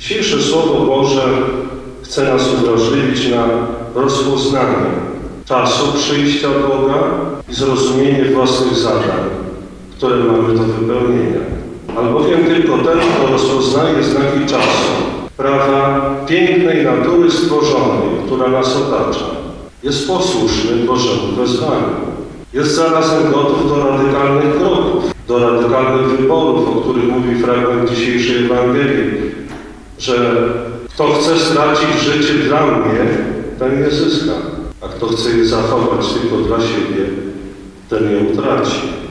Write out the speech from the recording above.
Dzisiejsze Słowo Boże chce nas uwrażliwić na rozpoznanie czasu przyjścia Boga i zrozumienie własnych zadań, które mamy do wypełnienia. Albowiem tylko ten, kto rozpoznaje znaki czasu, prawa pięknej natury stworzonej, która nas otacza, jest posłuszny Bożemu wezwaniu. Jest zarazem gotów do radykalnych kroków, do radykalnych wyborów, o których mówi fragment dzisiejszej Ewangelii, że kto chce stracić życie dla mnie, ten je zyska, a kto chce je zachować tylko dla siebie, ten je utraci.